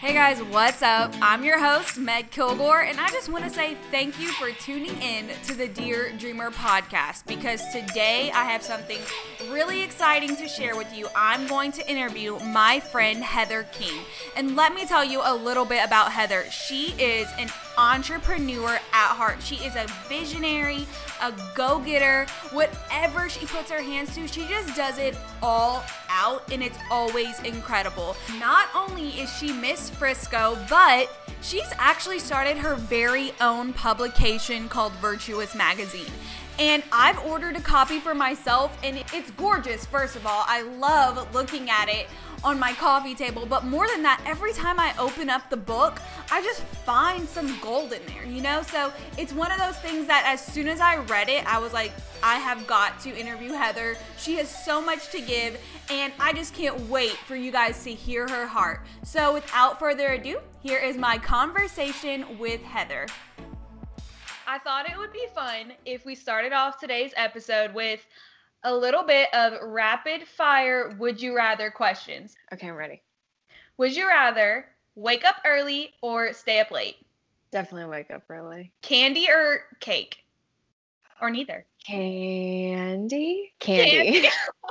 Hey guys, what's up? I'm your host, Meg Kilgore, and I just want to say thank you for tuning in to the Dear Dreamer podcast because today I have something really exciting to share with you. I'm going to interview my friend Heather King. And let me tell you a little bit about Heather. She is an entrepreneur at heart. She is a visionary, a go-getter. Whatever she puts her hands to, she just does it all out, and it's always incredible. Not only is she Miss Frisco, but she's actually started her very own publication called Virtuous Magazine. And I've ordered a copy for myself, and it's gorgeous, first of all. I love looking at it on my coffee table, but more than that, every time I open up the book, I just find some gold in there, you know? So it's one of those things that as soon as I read it, I was like, I have got to interview Heather. She has so much to give, and I just can't wait for you guys to hear her heart. So without further ado, here is my conversation with Heather. I thought it would be fun if we started off today's episode with a little bit of rapid fire would you rather questions. Okay, I'm ready. Would you rather wake up early or stay up late? Definitely wake up early. Candy or cake? Or neither? Candy. Candy.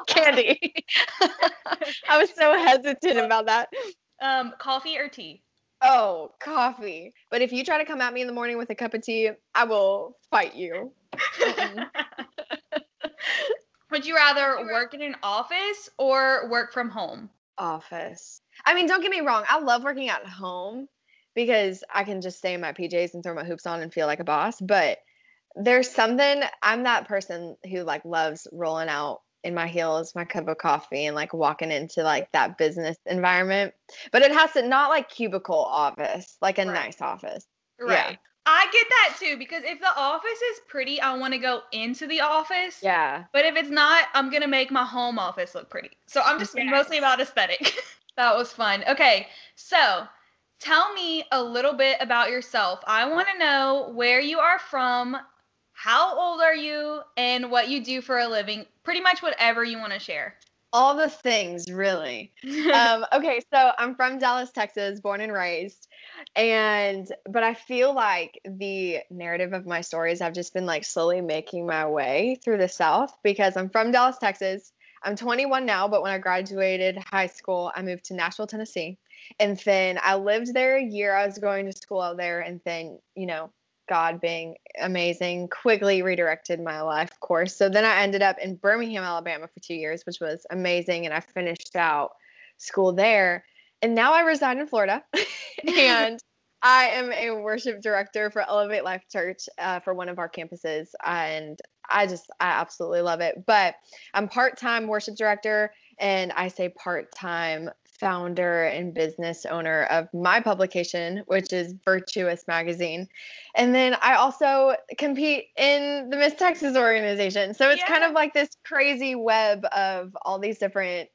I was so hesitant about that. Coffee or tea? Oh, coffee. But if you try to come at me in the morning with a cup of tea, I will fight you. Would you rather work in an office or work from home? Office. I mean, don't get me wrong. I love working at home because I can just stay in my PJs and throw my hoops on and feel like a boss. But there's something, I'm that person who like loves rolling out in my heels, my cup of coffee, and like walking into like that business environment. But it has to not like cubicle office, like a nice office. Right. Yeah. I get that too, because if the office is pretty, I want to go into the office. Yeah. But if it's not, I'm going to make my home office look pretty. So I'm just mostly about aesthetic. That was fun. Okay. So tell me a little bit about yourself. I want to know where you are from, how old are you, and what you do for a living. Pretty much whatever you want to share. All the things, really. Okay, so I'm from Dallas, Texas, born and raised. But I feel like the narrative of my stories, I've just been like slowly making my way through the South because I'm from Dallas, Texas. I'm 21 now, but when I graduated high school, I moved to Nashville, Tennessee. And then I lived there a year. I was going to school out there. And then, God being amazing, quickly redirected my life course. So then I ended up in Birmingham, Alabama for 2 years, which was amazing. And I finished out school there. And now I reside in Florida. And I am a worship director for Elevate Life Church for one of our campuses. And I absolutely love it. But I'm part-time worship director, and I say part-time founder and business owner of my publication, which is Virtuous Magazine. And then I also compete in the Miss Texas organization. So it's kind of like this crazy web of all these different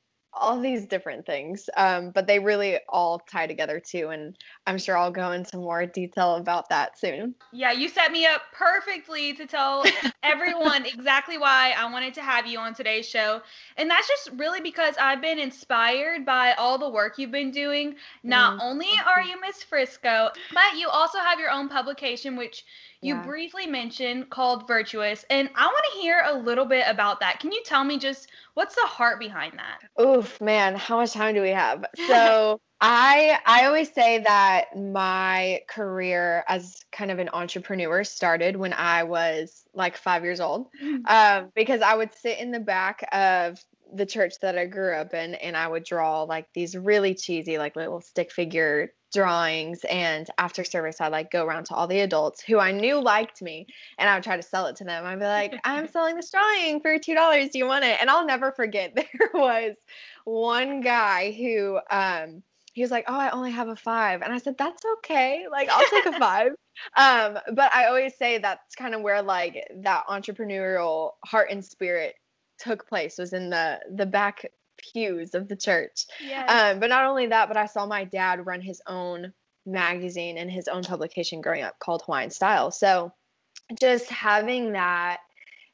things. But they really all tie together too. And I'm sure I'll go into more detail about that soon. Yeah, you set me up perfectly to tell everyone exactly why I wanted to have you on today's show. And that's just really because I've been inspired by all the work you've been doing. Not only are you Miss Frisco, but you also have your own publication, which you briefly mentioned, called Virtuous. And I want to hear a little bit about that. Can you tell me just what's the heart behind that? Oof, man, how much time do we have? So I always say that my career as kind of an entrepreneur started when I was like 5 years old, because I would sit in the back of the church that I grew up in, and I would draw like these really cheesy, like little stick figure drawings. And after service, I'd like go around to all the adults who I knew liked me, and I would try to sell it to them. I'd be like, I'm selling this drawing for $2. Do you want it? And I'll never forget, there was one guy who, he was like, oh, I only have a 5. And I said, that's okay. Like, I'll take a 5. But I always say that's kind of where like that entrepreneurial heart and spirit took place, was in the back pews of the church. Yes. But not only that, but I saw my dad run his own magazine and his own publication growing up called Hawaiian Style. So just having that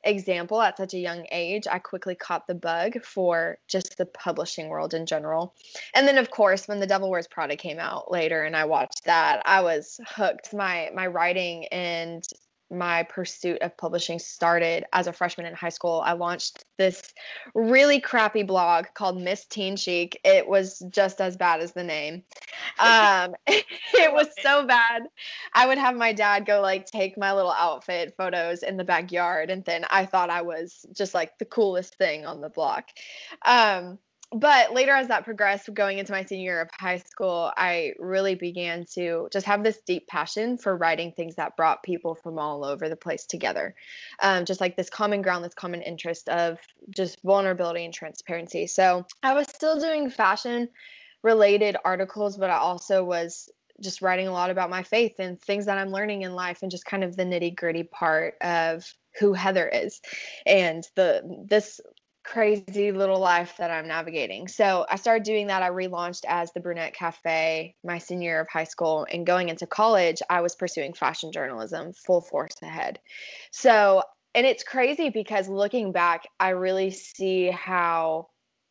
example at such a young age, I quickly caught the bug for just the publishing world in general. And then, of course, when The Devil Wears Prada came out later and I watched that, I was hooked. My writing and my pursuit of publishing started as a freshman in high school. I launched this really crappy blog called Miss Teen Chic. It was just as bad as the name. It was so bad. I would have my dad go like take my little outfit photos in the backyard, and then I thought I was just like the coolest thing on the block. But later, as that progressed, going into my senior year of high school, I really began to just have this deep passion for writing things that brought people from all over the place together. Just like this common ground, this common interest of just vulnerability and transparency. So I was still doing fashion related articles, but I also was just writing a lot about my faith and things that I'm learning in life and just kind of the nitty gritty part of who Heather is and this crazy little life that I'm navigating. So I started doing that. I relaunched as the Brunette Cafe my senior year of high school, and going into college, I was pursuing fashion journalism full force ahead. So, and it's crazy because looking back, I really see how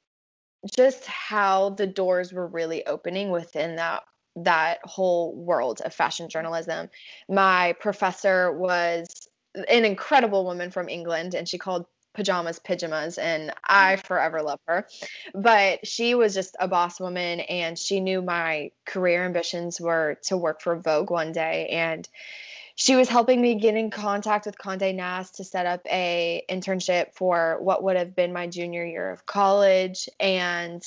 the doors were really opening within that whole world of fashion journalism. My professor was an incredible woman from England, and she called pajamas, and I forever love her. But she was just a boss woman, and she knew my career ambitions were to work for Vogue one day, and she was helping me get in contact with Condé Nast to set up a internship for what would have been my junior year of college. And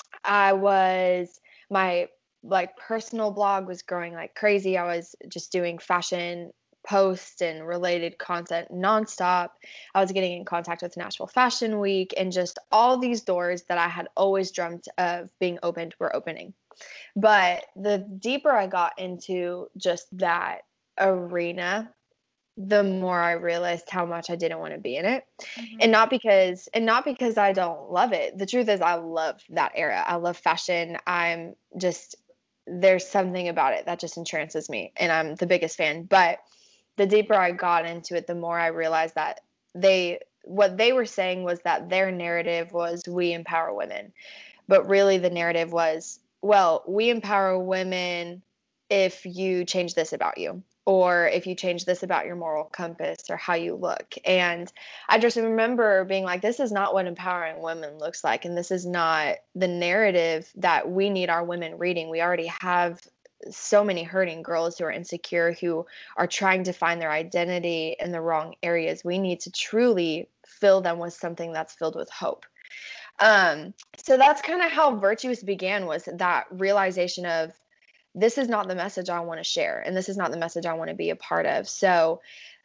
my like personal blog was growing like crazy. I was just doing fashion posts and related content nonstop. I was getting in contact with Nashville Fashion Week, and just all these doors that I had always dreamt of being opened were opening. But the deeper I got into just that arena, the more I realized how much I didn't want to be in it. Mm-hmm. And not because I don't love it. The truth is I love that era. I love fashion. There's something about it that just entrances me, and I'm the biggest fan. But the deeper I got into it, the more I realized that what they were saying was that their narrative was we empower women. But really the narrative was, well, we empower women if you change this about you, or if you change this about your moral compass or how you look. And I just remember being like, this is not what empowering women looks like. And this is not the narrative that we need our women reading. We already have so many hurting girls who are insecure, who are trying to find their identity in the wrong areas. We need to truly fill them with something that's filled with hope. So that's kind of how Virtuous began, was that realization of, this is not the message I want to share, and this is not the message I want to be a part of. So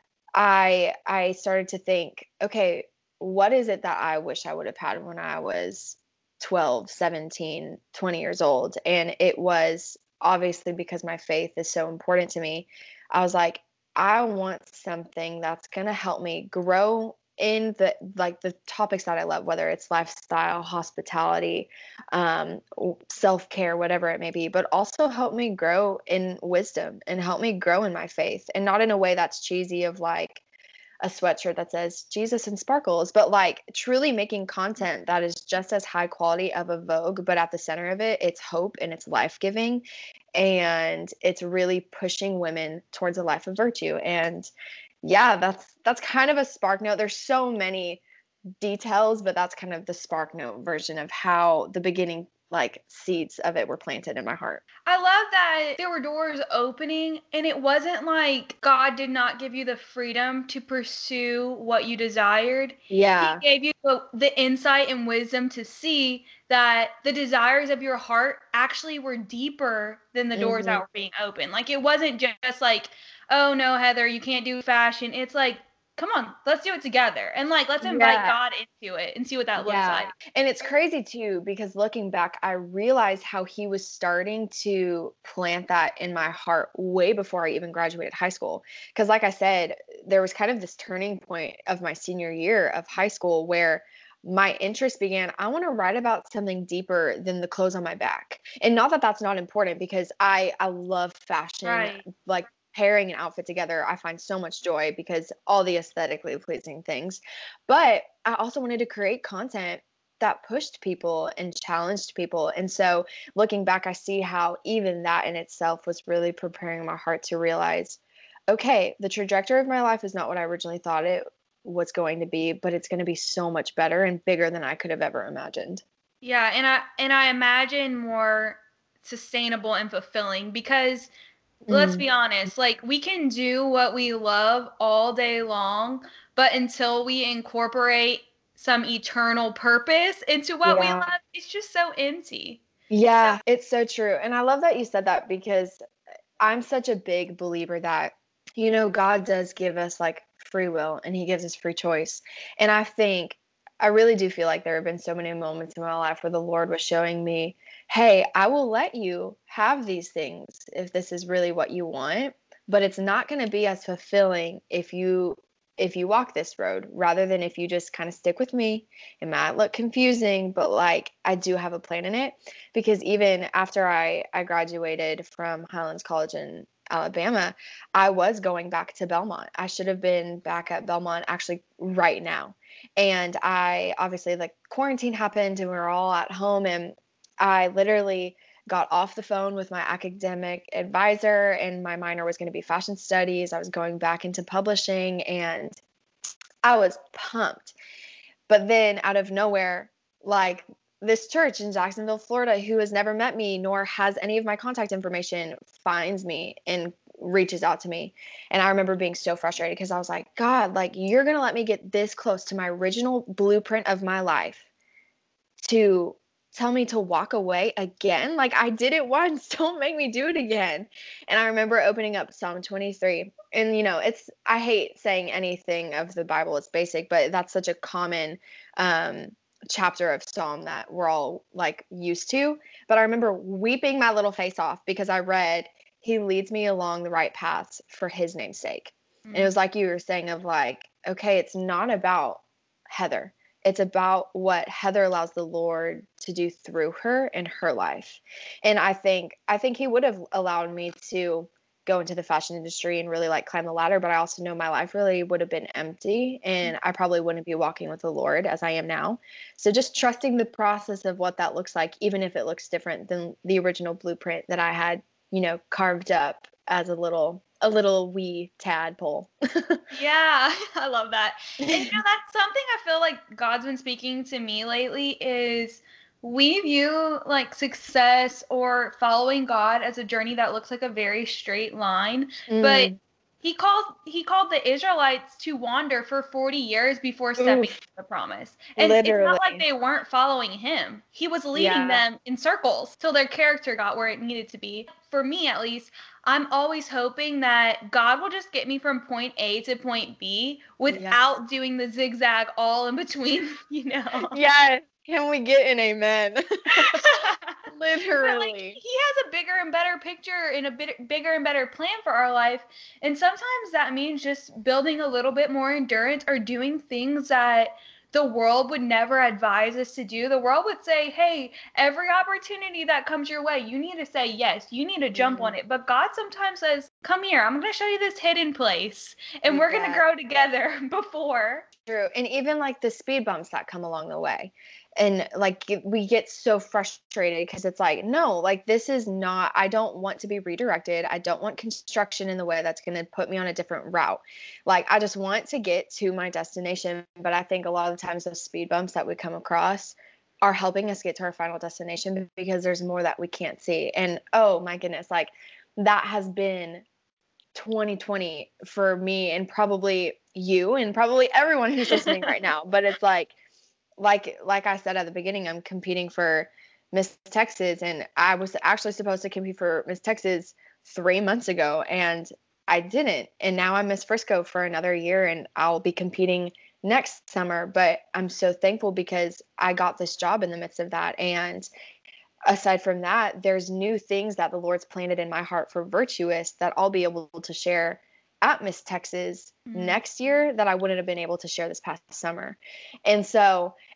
I started to think, okay, what is it that I wish I would have had when I was 12, 17, 20 years old? And it was obviously, because my faith is so important to me, I was like, I want something that's going to help me grow in the topics that I love, whether it's lifestyle, hospitality, self-care, whatever it may be, but also help me grow in wisdom and help me grow in my faith, and not in a way that's cheesy of like a sweatshirt that says Jesus and sparkles, but like truly making content that is just as high quality of a Vogue, but at the center of it, it's hope and it's life-giving, and it's really pushing women towards a life of virtue. And yeah, that's kind of a spark note. There's so many details, but that's kind of the spark note version of how the beginning like seeds of it were planted in my heart. I love that there were doors opening, and it wasn't like God did not give you the freedom to pursue what you desired. Yeah. He gave you the insight and wisdom to see that the desires of your heart actually were deeper than the doors that were being opened. Like, it wasn't just like, oh no, Heather, you can't do fashion. It's like, come on, let's do it together. And like, let's invite God into it and see what that looks like. And it's crazy too, because looking back, I realized how he was starting to plant that in my heart way before I even graduated high school. Because like I said, there was kind of this turning point of my senior year of high school where my interest began. I want to write about something deeper than the clothes on my back. And not that that's not important, because I love fashion. Right. Like, pairing an outfit together, I find so much joy because all the aesthetically pleasing things. But I also wanted to create content that pushed people and challenged people. And so looking back, I see how even that in itself was really preparing my heart to realize, okay, the trajectory of my life is not what I originally thought it was going to be, but it's going to be so much better and bigger than I could have ever imagined. Yeah, and I imagine more sustainable and fulfilling because let's be honest, like we can do what we love all day long, but until we incorporate some eternal purpose into what we love, it's just so empty. Yeah, it's so true. And I love that you said that because I'm such a big believer that, God does give us like free will and he gives us free choice. And I really do feel like there have been so many moments in my life where the Lord was showing me, hey, I will let you have these things if this is really what you want, but it's not going to be as fulfilling if you walk this road rather than if you just kind of stick with me. It might look confusing, but like I do have a plan in it, because even after I graduated from Highlands College in Alabama, I was going back to Belmont. I should have been back at Belmont actually right now. And I obviously, like, quarantine happened and we were all at home, and I literally got off the phone with my academic advisor, and my minor was going to be fashion studies. I was going back into publishing and I was pumped. But then out of nowhere, like, this church in Jacksonville, Florida, who has never met me nor has any of my contact information, finds me and reaches out to me. And I remember being so frustrated because I was like, God, like, you're going to let me get this close to my original blueprint of my life to tell me to walk away again? Like, I did it once. Don't make me do it again. And I remember opening up Psalm 23. And, I hate saying anything of the Bible. It's basic, but that's such a common chapter of Psalm that we're all like used to. But I remember weeping my little face off because I read, he leads me along the right paths for his name's sake. And it was like you were saying of like, okay, it's not about Heather. It's about what Heather allows the Lord to do through her in her life. And I think he would have allowed me to go into the fashion industry and really like climb the ladder, but I also know my life really would have been empty and I probably wouldn't be walking with the Lord as I am now. So just trusting the process of what that looks like, even if it looks different than the original blueprint that I had, carved up as a little wee tadpole. Yeah, I love that. And that's something I feel like God's been speaking to me lately is we view like success or following God as a journey that looks like a very straight line, but he called the Israelites to wander for 40 years before stepping into the promise. And Literally. It's not like they weren't following him. He was leading them in circles till their character got where it needed to be. For me, at least, I'm always hoping that God will just get me from point A to point B without doing the zigzag all in between, Yes. Can we get an amen? Literally. Like, he has a bigger and better picture and a bit bigger and better plan for our life. And sometimes that means just building a little bit more endurance or doing things that the world would never advise us to do. The world would say, hey, every opportunity that comes your way, you need to say yes. You need to jump on it. But God sometimes says, come here. I'm going to show you this hidden place. And we're going to grow together before. True. And even like the speed bumps that come along the way. And like we get so frustrated because it's like, no, like this is not, I don't want to be redirected. I don't want construction in the way that's going to put me on a different route. Like I just want to get to my destination. But I think a lot of the times those speed bumps that we come across are helping us get to our final destination because there's more that we can't see. And oh my goodness, like that has been 2020 for me and probably you and probably everyone who's listening right now. But it's like I said at the beginning, I'm competing for Miss Texas, and I was actually supposed to compete for Miss Texas 3 months ago, and I didn't. And now I'm Miss Frisco for another year, and I'll be competing next summer. But I'm so thankful because I got this job in the midst of that. And aside from that, there's new things that the Lord's planted in my heart for Virtuous that I'll be able to share at Miss Texas next year that I wouldn't have been able to share this past summer. And so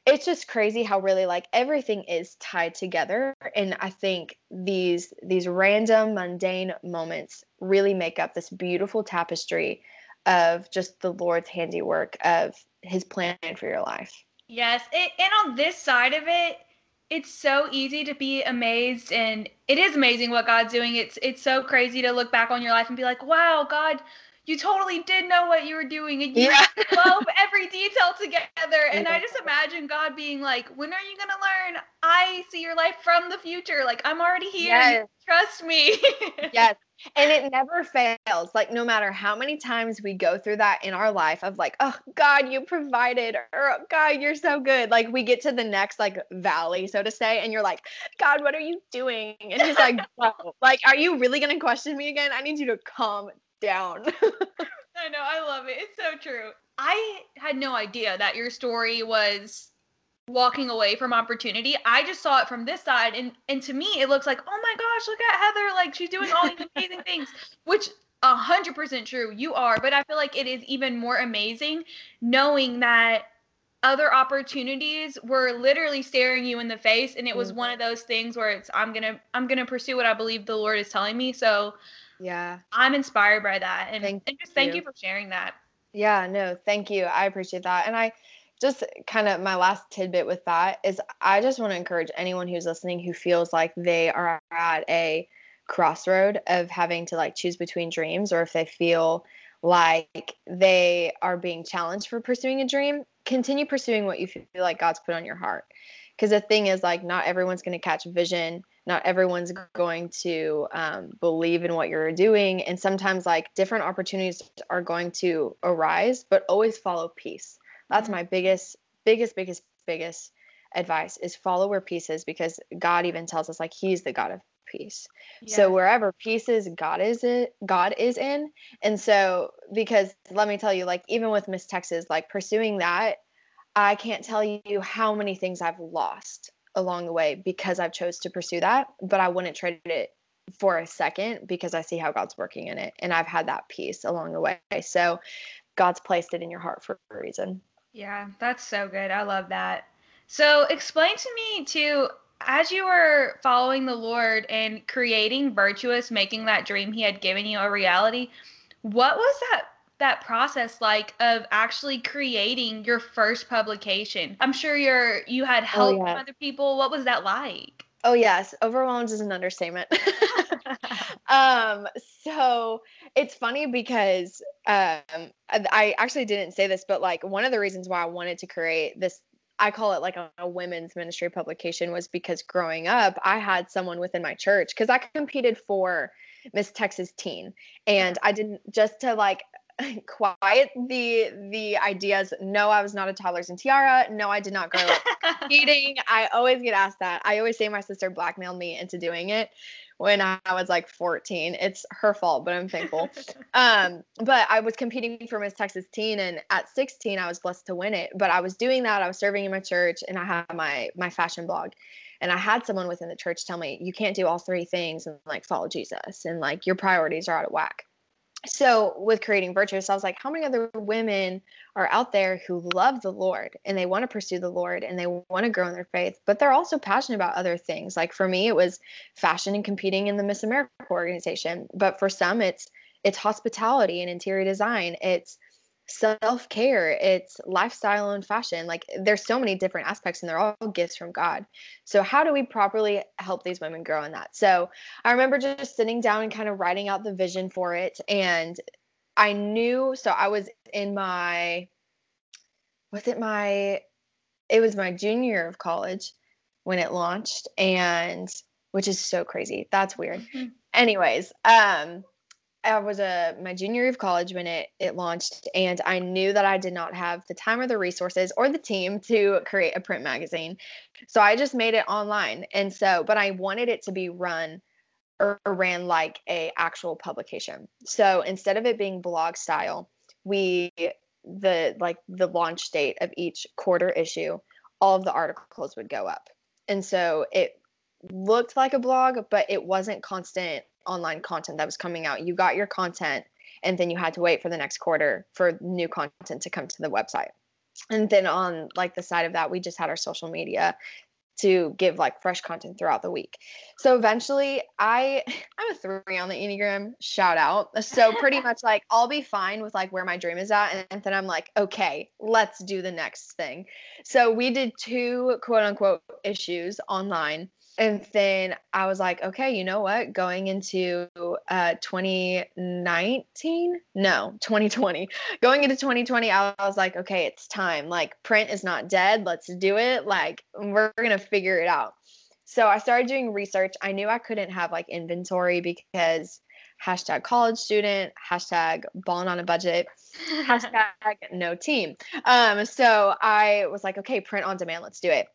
it's just crazy how really like everything is tied together. And I think these random mundane moments really make up this beautiful tapestry of just the Lord's handiwork of his plan for your life. Yes, and on this side of it, it's so easy to be amazed, and it is amazing what God's doing. It's so crazy to look back on your life and be like, wow, God, you totally did know what you were doing, and you wove every detail together. And I just imagine God being like, when are you gonna learn? I see your life from the future. Like, I'm already here. Yes. Trust me. Yes. And it never fails. Like, no matter how many times we go through that in our life of like, oh, God, you provided, or oh, God, you're so good. Like, we get to the next like valley, so to say, and you're like, God, what are you doing? And he's like, oh, like, are you really going to question me again? I need you to calm down. I know. I love it. It's so true. I had no idea that your story was walking away from opportunity. I just saw it from this side, and to me it looks like, oh my gosh, look at Heather, like she's doing all these amazing things, which 100% true, you are. But I feel like it is even more amazing knowing that other opportunities were literally staring you in the face, and it was one of those things where it's I'm gonna pursue what I believe the Lord is telling me. So yeah, I'm inspired by that, and thank you for sharing that. Yeah, no, thank you. I appreciate that. And I just kind of my last tidbit with that is I just want to encourage anyone who's listening who feels like they are at a crossroad of having to like choose between dreams, or if they feel like they are being challenged for pursuing a dream, continue pursuing what you feel like God's put on your heart. Because the thing is, like, not everyone's going to catch vision. Not everyone's going to believe in what you're doing. And sometimes, like, different opportunities are going to arise, but always follow peace. That's my biggest advice is follow where peace is, because God even tells us, like, he's the God of peace. Yeah. So wherever peace is, God is in. And so, because let me tell you, like, even with Miss Texas, like, pursuing that, I can't tell you how many things I've lost along the way because I've chose to pursue that, but I wouldn't trade it for a second because I see how God's working in it. And I've had that peace along the way. So God's placed it in your heart for a reason. Yeah, that's so good. I love that. So explain to me too, as you were following the Lord and creating Virtuous, making that dream he had given you a reality, what was that process like of actually creating your first publication? I'm sure you had help from other people. What was that like? Oh yes, overwhelmed is an understatement. So it's funny because I actually didn't say this, but like one of the reasons why I wanted to create this, I call it like a women's ministry publication, was because growing up, I had someone within my church, because I competed for Miss Texas Teen, and I didn't, just to like quiet the ideas. No, I was not a toddlers and tiara. No, I did not grow up competing. I always get asked that. I always say my sister blackmailed me into doing it when I was like 14. It's her fault, but I'm thankful. But I was competing for Miss Texas Teen, and at 16 I was blessed to win it. But I was doing that. I was serving in my church, and I had my fashion blog. And I had someone within the church tell me, you can't do all three things and like follow Jesus, and like your priorities are out of whack. So with creating Virtuous, I was like, how many other women are out there who love the Lord and they want to pursue the Lord and they want to grow in their faith, but they're also passionate about other things. Like for me, it was fashion and competing in the Miss America organization. But for some, it's hospitality and interior design. It's self-care, it's lifestyle and fashion. Like there's so many different aspects, and they're all gifts from God. So how do we properly help these women grow in that? So I remember just sitting down and kind of writing out the vision for it. And I knew, so I was in it was my junior year of college when it launched, and which is so crazy. That's weird. Mm-hmm. Anyways, I was my junior year of college when it launched, and I knew that I did not have the time or the resources or the team to create a print magazine. So I just made it online. And so, but I wanted it to be ran like a actual publication. So instead of it being blog style, the launch date of each quarter issue, all of the articles would go up. And so it looked like a blog, but it wasn't constant online content that was coming out. You got your content, and then you had to wait for the next quarter for new content to come to the website. And then on like the side of that, we just had our social media to give like fresh content throughout the week. So eventually I'm a 3 on the Enneagram, shout out. So pretty much like I'll be fine with like where my dream is at. And then I'm like, okay, let's do the next thing. So we did 2 quote unquote issues online. And then I was like, okay, you know what? Going into 2019? No, 2020. Going into 2020, I was like, okay, it's time. Like, print is not dead. Let's do it. Like, we're going to figure it out. So I started doing research. I knew I couldn't have like inventory because hashtag college student, hashtag balling on a budget, hashtag no team. So I was like, okay, print on demand. Let's do it.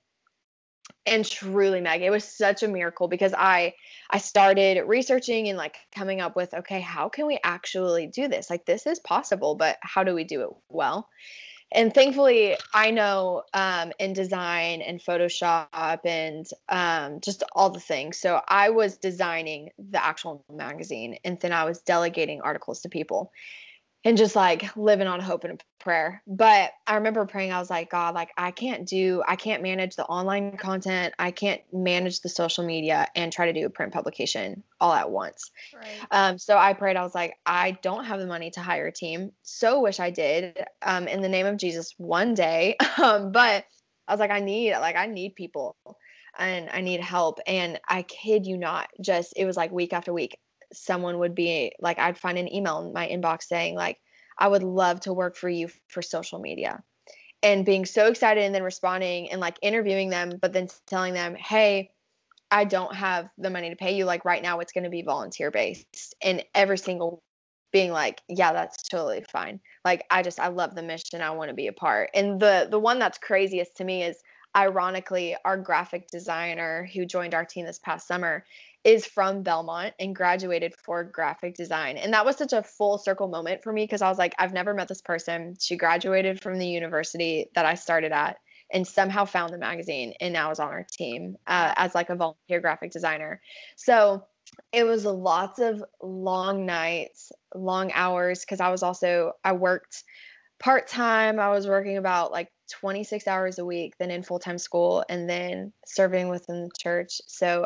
And truly, Meg, it was such a miracle because I started researching and like coming up with, okay, how can we actually do this? Like, this is possible, but how do we do it well? And thankfully, I know InDesign and Photoshop and just all the things. So I was designing the actual magazine, and then I was delegating articles to people. And just like living on hope and prayer. But I remember praying, I was like, God, like I can't manage the online content. I can't manage the social media and try to do a print publication all at once. Right. So I prayed, I was like, I don't have the money to hire a team. So wish I did, in the name of Jesus one day. But I was like, I need people and I need help. And I kid you not, it was like week after week. Someone would be like, I'd find an email in my inbox saying like, I would love to work for you for social media, and being so excited and then responding and like interviewing them, but then telling them, hey, I don't have the money to pay you. Like right now it's going to be volunteer based, and every single being like, yeah, that's totally fine. Like, I love the mission. I want to be a part. And the one that's craziest to me is ironically, our graphic designer who joined our team this past summer is from Belmont and graduated for graphic design. And that was such a full circle moment for me because I was like, I've never met this person. She graduated from the university that I started at and somehow found the magazine and now is on our team as like a volunteer graphic designer. So it was lots of long nights, long hours because I worked part-time. I was working about like 26 hours a week, then in full-time school, and then serving within the church.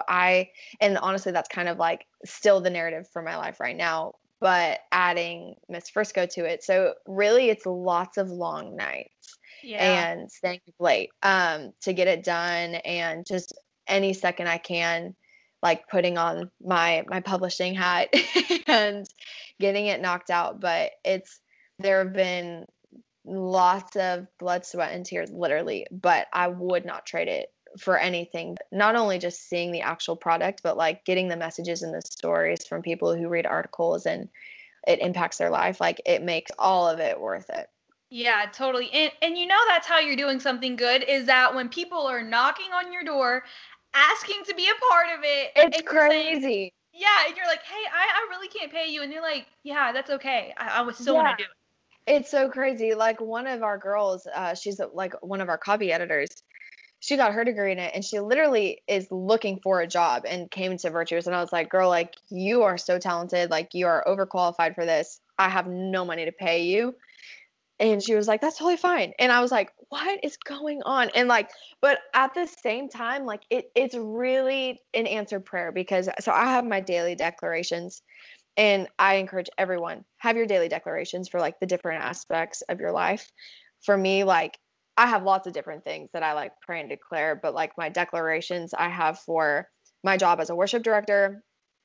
And honestly, that's kind of like still the narrative for my life right now, but adding Miss Frisco to it. So really it's lots of long nights and staying up late to get it done, and just any second I can, like putting on my publishing hat and getting it knocked out. But there have been lots of blood, sweat, and tears, literally, but I would not trade it for anything. Not only just seeing the actual product, but like getting the messages and the stories from people who read articles and it impacts their life. Like, it makes all of it worth it. Yeah, totally. And you know that's how you're doing something good, is that when people are knocking on your door, asking to be a part of it. It's crazy. And you're like, hey, I really can't pay you. And they're like, yeah, that's okay. I was still want to do it. It's so crazy. Like, one of our girls, she's like one of our copy editors. She got her degree in it, and she literally is looking for a job and came to Virtuous. And I was like, girl, like, you are so talented. Like, you are overqualified for this. I have no money to pay you. And she was like, that's totally fine. And I was like, what is going on? And like, but at the same time, like it's really an answered prayer because so I have my daily declarations. And I encourage everyone, have your daily declarations for like the different aspects of your life. For me, like, I have lots of different things that I like pray and declare, but like my declarations I have for my job as a worship director,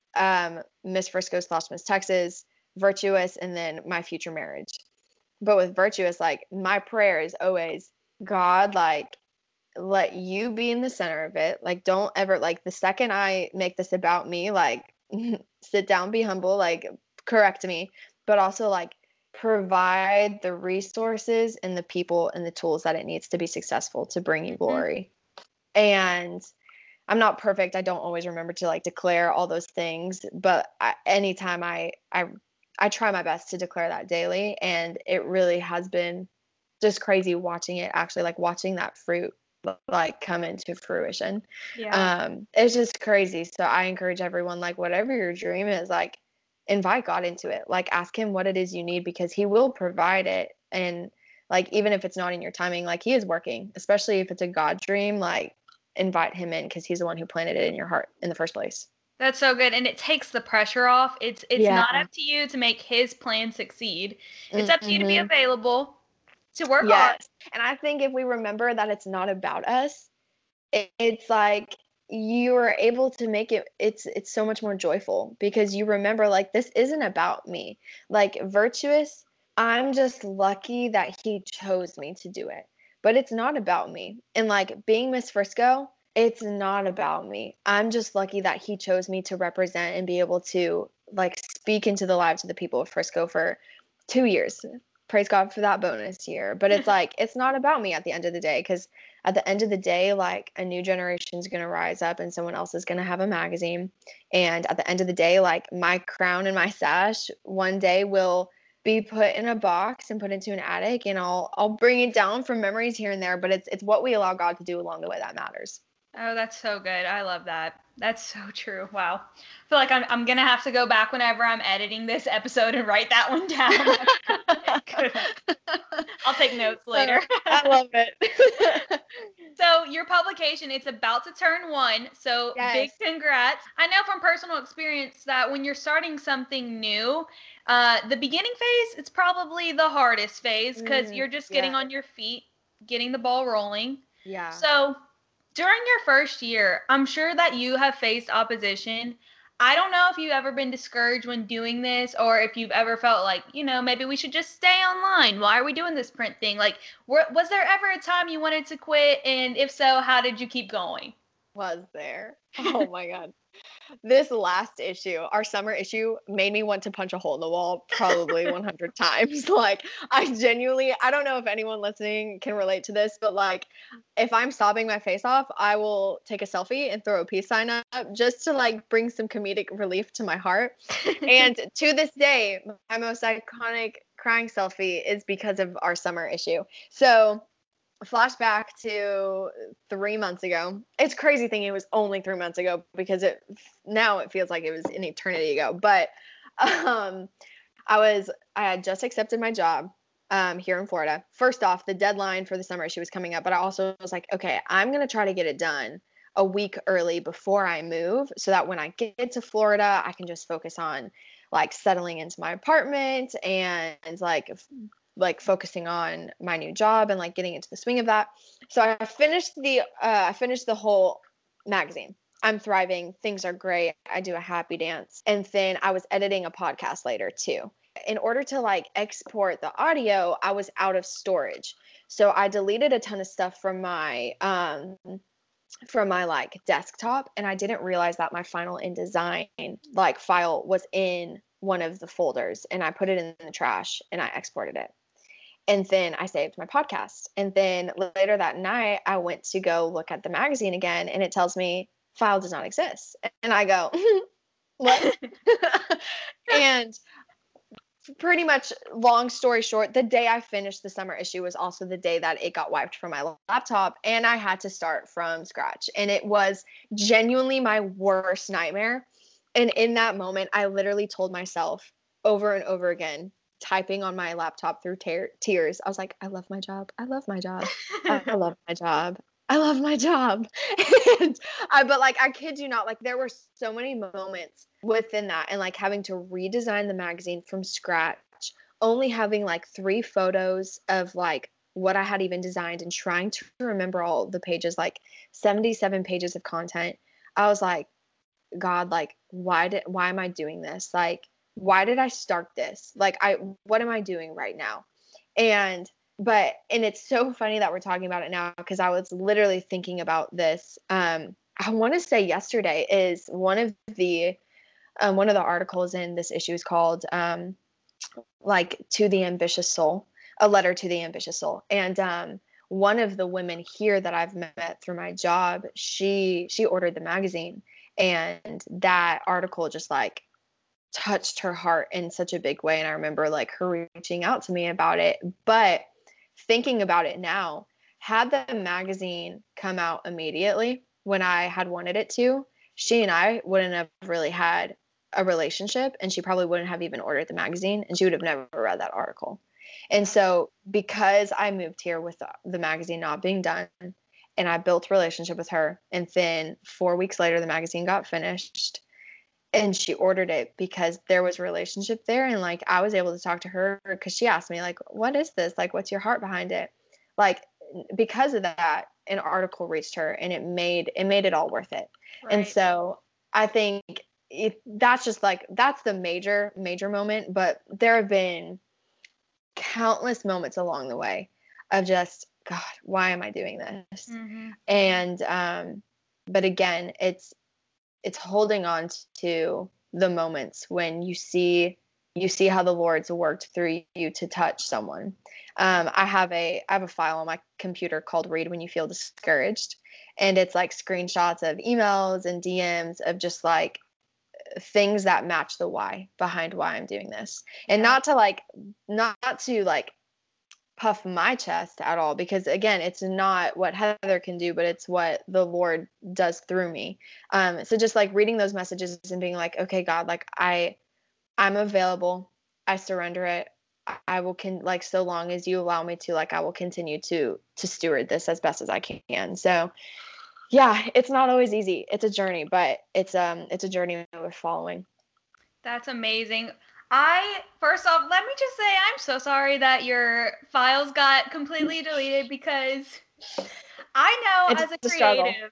Miss Frisco / Miss Texas, Virtuous, and then my future marriage. But with Virtuous, like, my prayer is always, God, like, let you be in the center of it. Like, don't ever, like, the second I make this about me, like, sit down, be humble, like, correct me, but also like provide the resources and the people and the tools that it needs to be successful to bring you glory. And I'm not perfect. I don't always remember to like declare all those things, but anytime I try my best to declare that daily, and it really has been just crazy watching it, actually, like watching that fruit like come into fruition. It's just crazy. So I encourage everyone, like, whatever your dream is, like, invite God into it. Like, ask him what it is you need, because he will provide it. And Like, even if it's not in your timing, like, he is working, especially if it's a God dream, like, invite him in because he's the one who planted it in your heart in the first place. That's so good. And it takes the pressure off. It's not Yeah. up to you to make his plan succeed. It's up to you to be Mhm. available, to work hard. Yes. And I think if we remember that it's not about us, it's like you are able to make it's so much more joyful because you remember, like, this isn't about me. Like, Virtuous, I'm just lucky that he chose me to do it. But it's not about me. And, like, being Miss Frisco, it's not about me. I'm just lucky that he chose me to represent and be able to, like, speak into the lives of the people of Frisco for 2 years. Praise God for that bonus year. But it's like, it's not about me at the end of the day, because at the end of the day, like, a new generation is going to rise up and someone else is going to have a magazine. And at the end of the day, like, my crown and my sash one day will be put in a box and put into an attic, and I'll bring it down from memories here and there, but it's what we allow God to do along the way that matters. Oh, that's so good. I love that. That's so true. Wow. I feel like I'm going to have to go back whenever I'm editing this episode and write that one down. Good. I'll take notes later. I love it. So your publication, it's about to turn 1. So Yes. Big congrats. I know from personal experience that when you're starting something new, the beginning phase, it's probably the hardest phase because you're just getting on your feet, getting the ball rolling. Yeah. So during your first year, I'm sure that you have faced opposition. I don't know if you've ever been discouraged when doing this, or if you've ever felt like, maybe we should just stay online. Why are we doing this print thing? Like, was there ever a time you wanted to quit? And if so, how did you keep going? Was there? Oh my God. This last issue, our summer issue, made me want to punch a hole in the wall probably 100 times. Like, I don't know if anyone listening can relate to this, but, like, if I'm sobbing my face off, I will take a selfie and throw a peace sign up just to, like, bring some comedic relief to my heart. And to this day, my most iconic crying selfie is because of our summer issue. So, flashback to 3 months ago. It's crazy thinking it was only 3 months ago because now it feels like it was an eternity ago. But I had just accepted my job here in Florida. First off, the deadline for the summer issue was coming up, but I also was like, okay, I'm going to try to get it done a week early before I move so that when I get to Florida, I can just focus on, like, settling into my apartment and like focusing on my new job and, like, getting into the swing of that. So I finished the whole magazine. I'm thriving. Things are great. I do a happy dance. And then I was editing a podcast later too. In order to, like, export the audio, I was out of storage. So I deleted a ton of stuff from my like desktop, and I didn't realize that my Final InDesign, like, file was in one of the folders, and I put it in the trash and I exported it. And then I saved my podcast. And then later that night, I went to go look at the magazine again, and it tells me file does not exist. And I go, what? And pretty much, long story short, the day I finished the summer issue was also the day that it got wiped from my laptop, and I had to start from scratch. And it was genuinely my worst nightmare. And in that moment, I literally told myself over and over again, typing on my laptop through tears, I was like, I love my job. I love my job. I love my job. I love my job. But, like, I kid you not, like, there were so many moments within that, and, like, having to redesign the magazine from scratch, only having, like, 3 photos of, like, what I had even designed, and trying to remember all the pages, like 77 pages of content. I was like, God, like, why am I doing this? Like, why did I start this? Like, what am I doing right now? And it's so funny that we're talking about it now, because I was literally thinking about this. I want to say yesterday is one of the articles in this issue is called, like, To the Ambitious Soul, a letter to the ambitious soul. And, one of the women here that I've met through my job, she ordered the magazine, and that article just, like, touched her heart in such a big way. And I remember, like, her reaching out to me about it. But thinking about it now, had the magazine come out immediately when I had wanted it to, she and I wouldn't have really had a relationship, and she probably wouldn't have even ordered the magazine, and she would have never read that article. And so because I moved here with the magazine not being done, and I built a relationship with her, and then 4 weeks later the magazine got finished, and she ordered it because there was a relationship there, and like I was able to talk to her because she asked me like, what is this, like what's your heart behind it, like because of that an article reached her, and it made it all worth it. Right. And so I think that's just like, that's the major moment, but there have been countless moments along the way of just, God, why am I doing this? Mm-hmm. And but again, it's holding on to the moments when you see how the Lord's worked through you to touch someone. I have a file on my computer called Read When You Feel Discouraged, and it's like screenshots of emails and DMs of just like things that match the why behind why I'm doing this. And not to puff my chest at all, because again, it's not what Heather can do, but it's what the Lord does through me. So just like reading those messages and being like, okay, God, like I'm available. I surrender it. I will so long as you allow me to, like, I will continue to steward this as best as I can. So yeah, it's not always easy. It's a journey, but it's a journey worth following. That's amazing. First off, let me just say I'm so sorry that your files got completely deleted, because I know as a creative,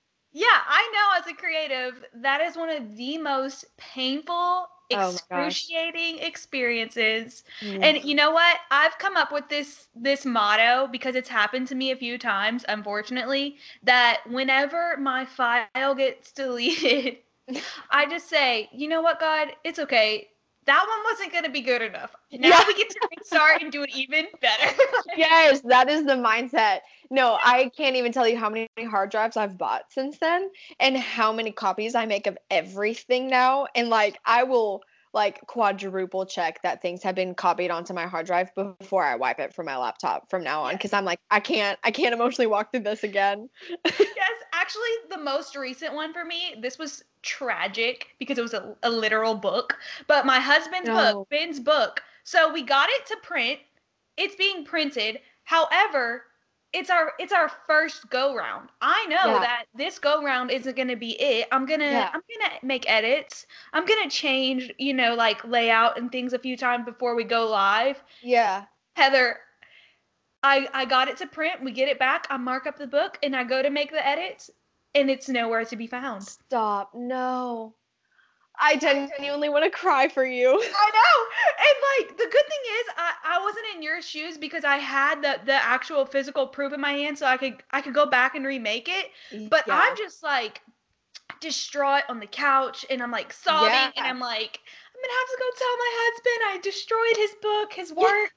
that is one of the most painful, excruciating experiences. And you know what? I've come up with this motto because it's happened to me a few times, unfortunately, that whenever my file gets deleted, I just say, you know what, God, it's okay. That one wasn't going to be good enough. Now we get to restart and do it even better. Yes, that is the mindset. No, I can't even tell you how many hard drives I've bought since then, and how many copies I make of everything now. And like, I will like quadruple check that things have been copied onto my hard drive before I wipe it from my laptop from now on. Because I'm like, I can't emotionally walk through this again. Yes, actually, the most recent one for me, this was tragic because it was a literal book, but my husband's book, Ben's book. So we got it to print. It's being printed. However, it's our first go round. I know that this go round isn't going to be it. I'm going to make edits. I'm going to change, like layout and things a few times before we go live. Yeah. Heather, I got it to print. We get it back. I mark up the book and I go to make the edits, and it's nowhere to be found. Stop. No. I genuinely want to cry for you. I know. And like, the good thing is I wasn't in your shoes because I had the actual physical proof in my hand, so I could go back and remake it. But I'm just like distraught on the couch, and I'm like sobbing, and I'm like, I'm going to have to go tell my husband I destroyed his book, his work.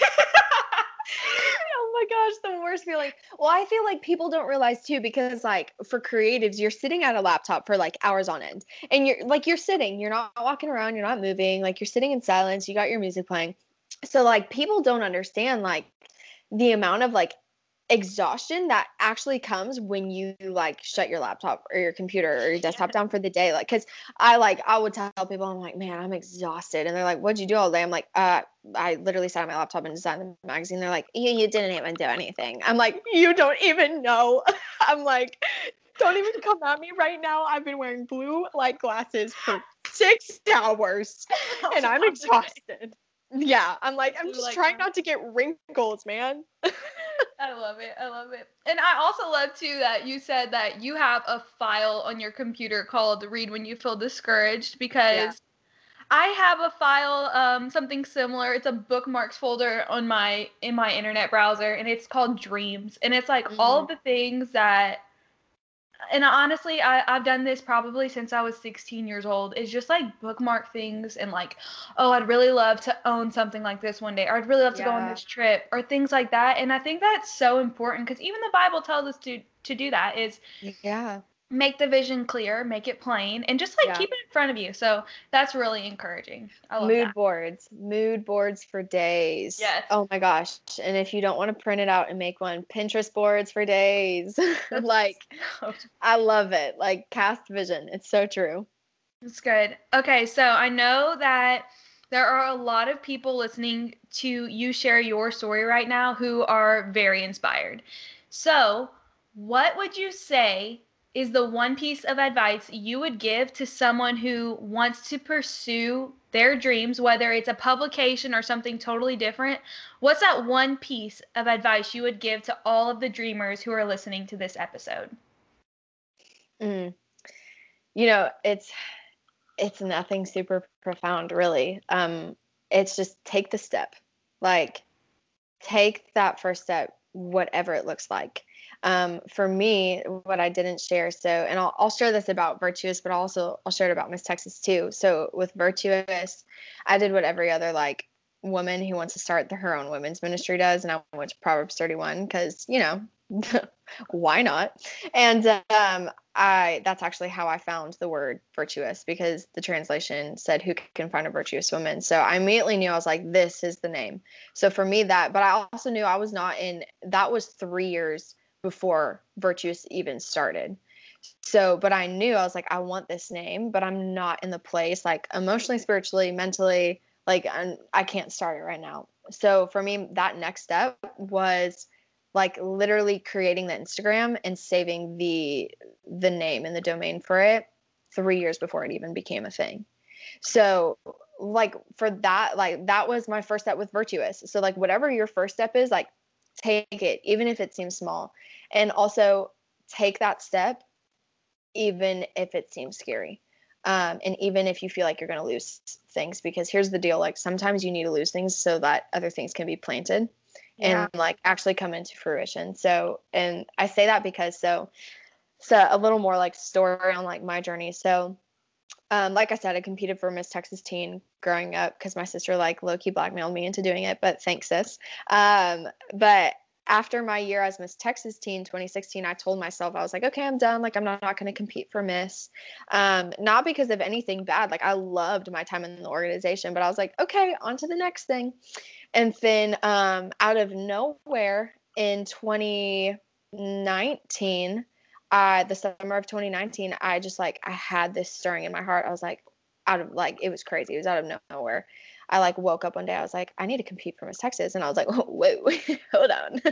Oh my gosh, the worst feeling. Well, I feel like people don't realize too, because like for creatives, you're sitting at a laptop for like hours on end, and you're sitting, you're not walking around, you're not moving, like you're sitting in silence, you got your music playing. So like people don't understand like the amount of like exhaustion that actually comes when you like shut your laptop or your computer or your desktop down for the day. Like, cause I would tell people, I'm like, man, I'm exhausted. And they're like, what'd you do all day? I'm like, I literally sat on my laptop and designed the magazine. They're like, you didn't even do anything. I'm like, you don't even know. I'm like, don't even come at me right now. I've been wearing blue light glasses for 6 hours and I'm exhausted. Yeah, I'm like, I'm just trying not to get wrinkles, man. I love it. And I also love, too, that you said that you have a file on your computer called Read When You Feel Discouraged, because I have a file, something similar. It's a bookmarks folder in my internet browser, and it's called Dreams. And it's like all of the things that, and honestly, I've done this probably since I was 16 years old. It's just like bookmark things and like, oh, I'd really love to own something like this one day, or I'd really love to go on this trip, or things like that. And I think that's so important, because even the Bible tells us to do that, is make the vision clear, make it plain, and just like keep it in front of you. So that's really encouraging. I love that. Mood boards for days. Yes. Oh my gosh. And if you don't want to print it out and make one, Pinterest boards for days. Like, I love it. Like, cast vision. It's so true. It's good. Okay, so I know that There are a lot of people listening to you share your story right now who are very inspired. So, what would you say is the one piece of advice you would give to someone who wants to pursue their dreams, whether it's a publication or something totally different? What's that one piece of advice you would give to all of the dreamers who are listening to this episode? Mm. It's nothing super profound, really. It's just take the step. Like, take that first step, whatever it looks like. For me, what I didn't share, and I'll share this about Virtuous, but also I'll share it about Miss Texas too. So with Virtuous, I did what every other like woman who wants to start her own women's ministry does, and I went to Proverbs 31 because why not? And that's actually how I found the word virtuous, because the translation said, "Who can find a virtuous woman?" So I immediately knew, I was like, this is the name. So for me, but I also knew I was not in, that was 3 years before Virtuous even started. So, but I knew, I was like, I want this name, but I'm not in the place, like emotionally, spiritually, mentally, like I can't start it right now. So for me, that next step was like literally creating the Instagram and saving the name and the domain for it 3 years before it even became a thing. So like for that, like that was my first step with Virtuous. So like whatever your first step is, like take it, even if it seems small. And also take that step, even if it seems scary. And even if you feel like you're going to lose things, because here's the deal, like sometimes you need to lose things so that other things can be planted and like actually come into fruition. So, and I say that because, so a little more like story on like my journey. So, like I said, I competed for Miss Texas Teen growing up because my sister like low-key blackmailed me into doing it, but thanks, sis. But after my year as Miss Texas Teen 2016, I told myself, I was like, okay, I'm done. Like, I'm not going to compete for Miss. Not because of anything bad. Like, I loved my time in the organization, but I was like, okay, on to the next thing. And then out of nowhere in 2019, the summer of 2019, I just like, I had this stirring in my heart. I was like, it was crazy. It was out of nowhere. I like woke up one day. I was like, I need to compete for Miss Texas. And I was like, whoa, hold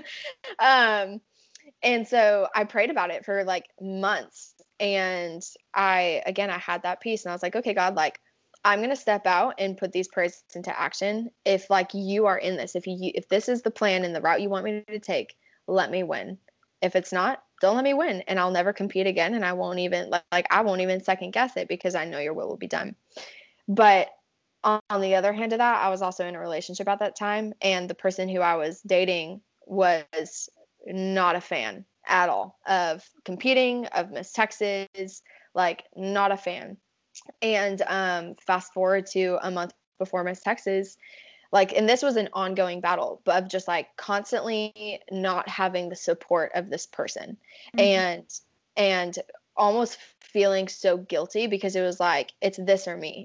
on. And so I prayed about it for like months. And I had that peace, and I was like, okay, God, like, I'm going to step out and put these prayers into action. If like you are in this, if this is the plan and the route you want me to take, let me win. If it's not, don't let me win, and I'll never compete again. And I won't even I won't even second guess it, because I know your will be done. But on the other hand of that, I was also in a relationship at that time, and the person who I was dating was not a fan at all of competing, of Miss Texas, like not a fan. And fast forward to a month before Miss Texas, like, and this was an ongoing battle, but of just like constantly not having the support of this person, and almost feeling so guilty, because it was like, it's this or me.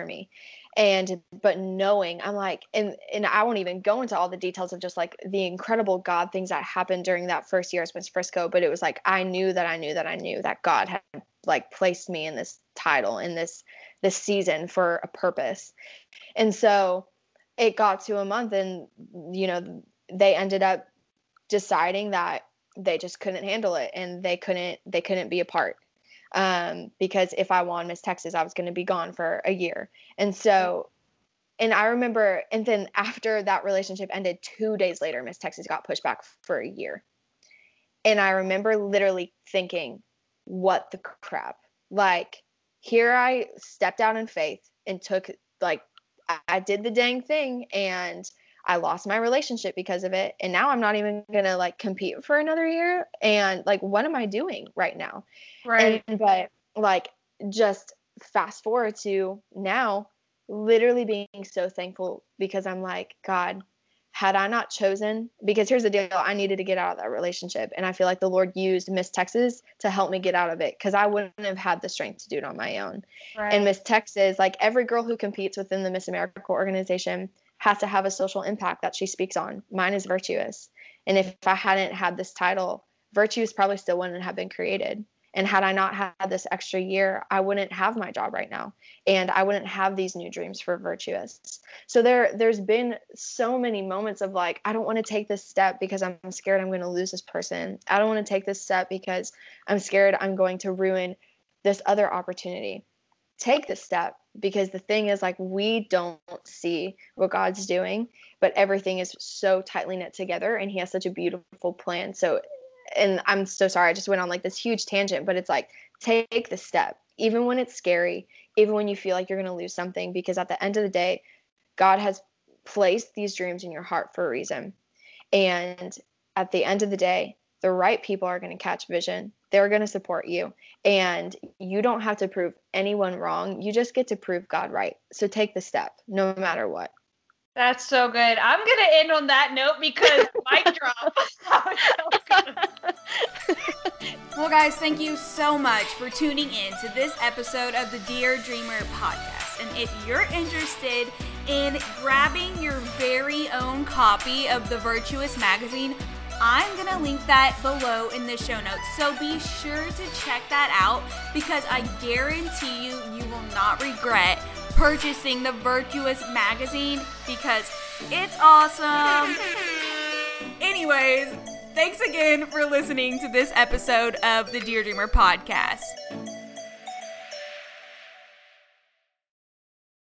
But knowing, I'm like, and I won't even go into all the details of just like the incredible God things that happened during that first year as Miss Frisco, but it was like, I knew that God had like placed me in this title, in this season, for a purpose. And so it got to a month, and they ended up deciding that they just couldn't handle it, and they couldn't be a part, because if I won Miss Texas, I was going to be gone for a year. And so, and I remember, and then after that relationship ended, 2 days later, Miss Texas got pushed back for a year. And I remember literally thinking, what the crap? Like, here I stepped out in faith and took, like, I did the dang thing, and I lost my relationship because of it. And now I'm not even going to like compete for another year. And like, what am I doing right now? Right. But like, just fast forward to now, literally being so thankful, because I'm like, God, had I not chosen, because here's the deal, I needed to get out of that relationship. And I feel like the Lord used Miss Texas to help me get out of it, because I wouldn't have had the strength to do it on my own. Right. And Miss Texas, like every girl who competes within the Miss America organization, has to have a social impact that she speaks on. Mine is Virtuous. And if I hadn't had this title, Virtuous probably still wouldn't have been created. And had I not had this extra year, I wouldn't have my job right now. And I wouldn't have these new dreams for Virtuous. So there's been so many moments of like, I don't want to take this step because I'm scared I'm going to lose this person. I don't want to take this step because I'm scared I'm going to ruin this other opportunity. Take the step, because the thing is, like, we don't see what God's doing, but everything is so tightly knit together and he has such a beautiful plan. So, and I'm so sorry, I just went on like this huge tangent, but it's like, take the step, even when it's scary, even when you feel like you're going to lose something, because at the end of the day, God has placed these dreams in your heart for a reason. And at the end of the day, the right people are going to catch vision. They're going to support you. And you don't have to prove anyone wrong. You just get to prove God right. So take the step, no matter what. That's so good. I'm going to end on that note because mic drop. That was so good. Well, guys, thank you so much for tuning in to this episode of the Dear Dreamer podcast. And if you're interested in grabbing your very own copy of the Virtuous magazine, I'm going to link that below in the show notes. So be sure to check that out, because I guarantee you will not regret purchasing the Virtuous magazine, because it's awesome. Anyways, thanks again for listening to this episode of the Dear Dreamer podcast.